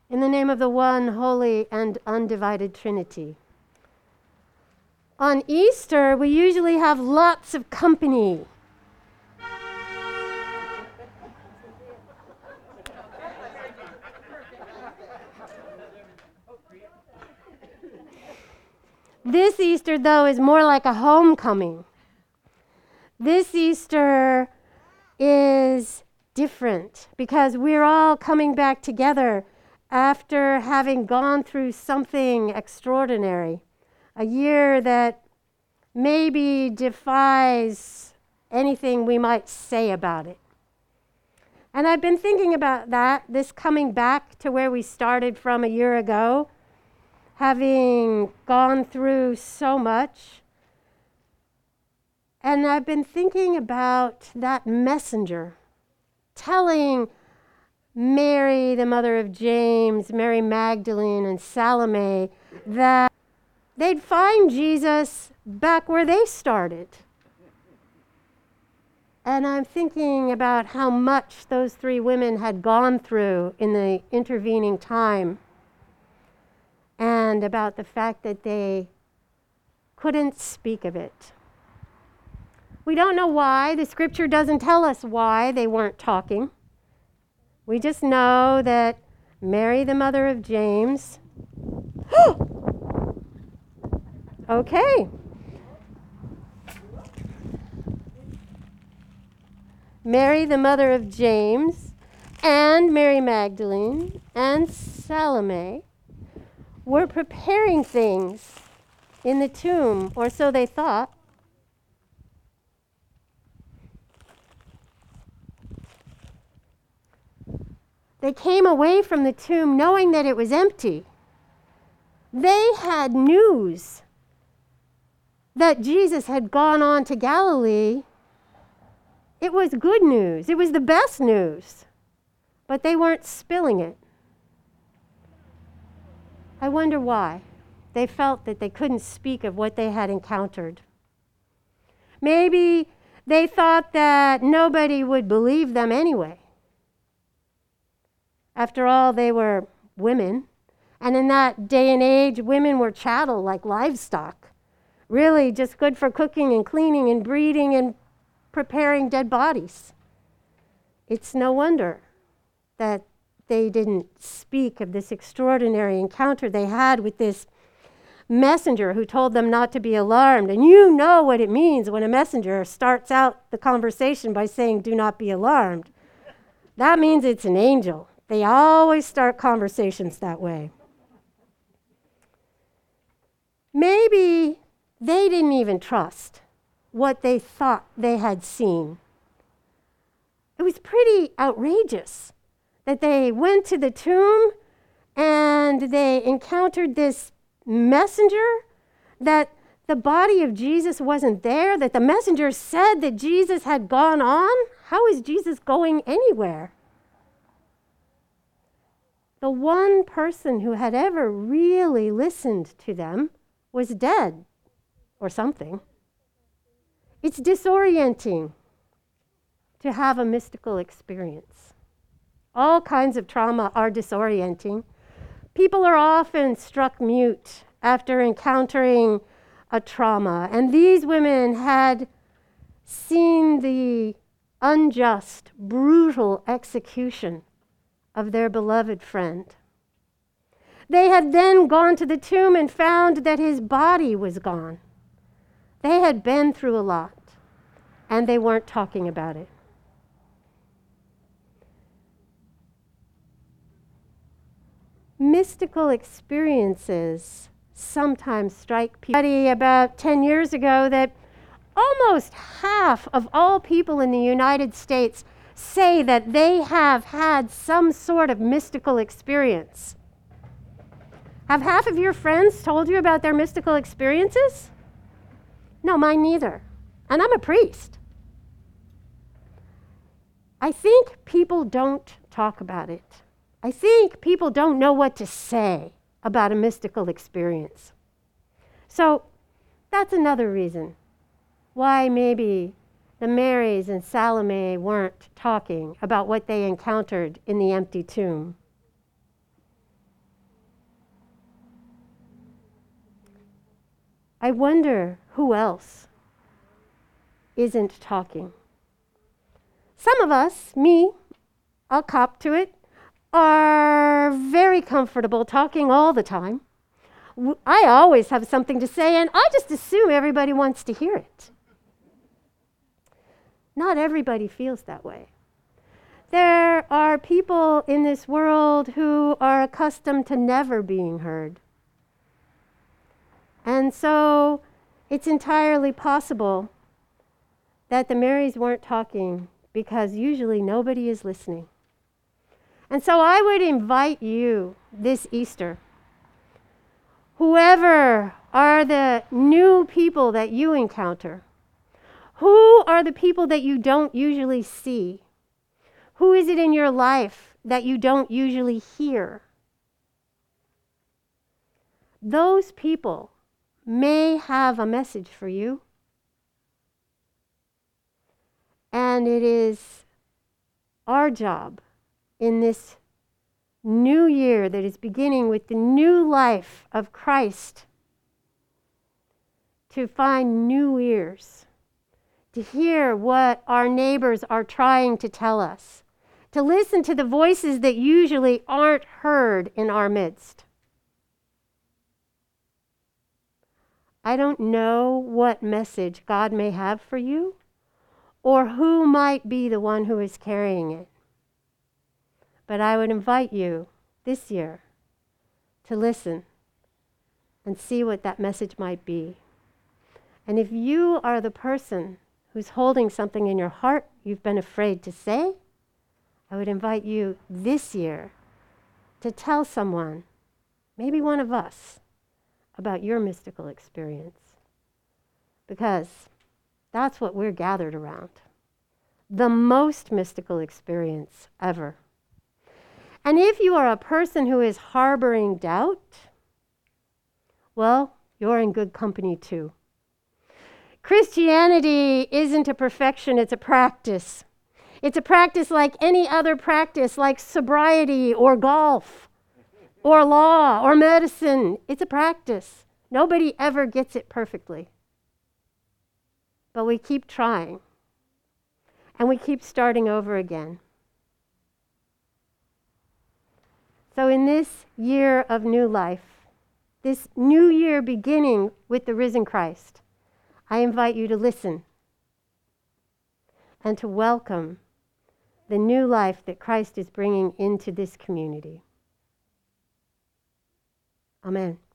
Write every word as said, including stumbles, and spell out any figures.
In the name of the one holy and undivided Trinity. On Easter, we usually have lots of company. This Easter, though, is more like a homecoming. This Easter is different because we're all coming back together after having gone through something extraordinary. A year that maybe defies anything we might say about it. And I've been thinking about that, this coming back to where we started from a year ago, having gone through so much. And I've been thinking about that messenger telling Mary, the mother of James, Mary Magdalene, and Salome, that they'd find Jesus back where they started. And I'm thinking about how much those three women had gone through in the intervening time, and about the fact that they couldn't speak of it. We don't know why. The scripture doesn't tell us why they weren't talking. We just know that Mary, the mother of James, okay. Mary, the mother of James, and Mary Magdalene, and Salome were preparing things in the tomb, or so they thought. They came away from the tomb knowing that it was empty. They had news that Jesus had gone on to Galilee. It was good news. It was the best news. But they weren't spilling it. I wonder why. They felt that they couldn't speak of what they had encountered. Maybe they thought that nobody would believe them anyway. After all, they were women. And in that day and age, women were chattel like livestock. Really just good for cooking and cleaning and breeding and preparing dead bodies. It's no wonder that they didn't speak of this extraordinary encounter they had with this messenger who told them not to be alarmed. And you know what it means when a messenger starts out the conversation by saying, "Do not be alarmed." That means it's an angel. They always start conversations that way. Maybe they didn't even trust what they thought they had seen. It was pretty outrageous that they went to the tomb and they encountered this messenger, that the body of Jesus wasn't there, that the messenger said that Jesus had gone on. How is Jesus going anywhere? The one person who had ever really listened to them was dead, or something. It's disorienting to have a mystical experience. All kinds of trauma are disorienting. People are often struck mute after encountering a trauma, and these women had seen the unjust, brutal execution of their beloved friend. They had then gone to the tomb and found that his body was gone. They had been through a lot, and they weren't talking about it. Mystical experiences sometimes strike people. Study about ten years ago that almost half of all people in the United States say that they have had some sort of mystical experience. Have half of your friends told you about their mystical experiences? No, mine neither. And I'm a priest. I think people don't talk about it. I think people don't know what to say about a mystical experience. So that's another reason why maybe the Marys and Salome weren't talking about what they encountered in the empty tomb. I wonder who else isn't talking. Some of us, me, I'll cop to it, are very comfortable talking all the time. I always have something to say, and I just assume everybody wants to hear it. Not everybody feels that way. There are people in this world who are accustomed to never being heard. And so it's entirely possible that the Marys weren't talking because usually nobody is listening. And so I would invite you this Easter, whoever are the new people that you encounter, who are the people that you don't usually see, who is it in your life that you don't usually hear? Those people may have a message for you. And it is our job in this new year that is beginning with the new life of Christ to find new ears, to hear what our neighbors are trying to tell us, to listen to the voices that usually aren't heard in our midst. I don't know what message God may have for you, or who might be the one who is carrying it. But I would invite you this year to listen and see what that message might be. And if you are the person who's holding something in your heart you've been afraid to say, I would invite you this year to tell someone, maybe one of us, about your mystical experience. Because that's what we're gathered around. The most mystical experience ever. And if you are a person who is harboring doubt, well, you're in good company too. Christianity isn't a perfection, it's a practice. It's a practice like any other practice, like sobriety or golf or law or medicine. It's a practice. Nobody ever gets it perfectly. But we keep trying. And we keep starting over again. So in this year of new life, this new year beginning with the risen Christ, I invite you to listen and to welcome the new life that Christ is bringing into this community. Amen.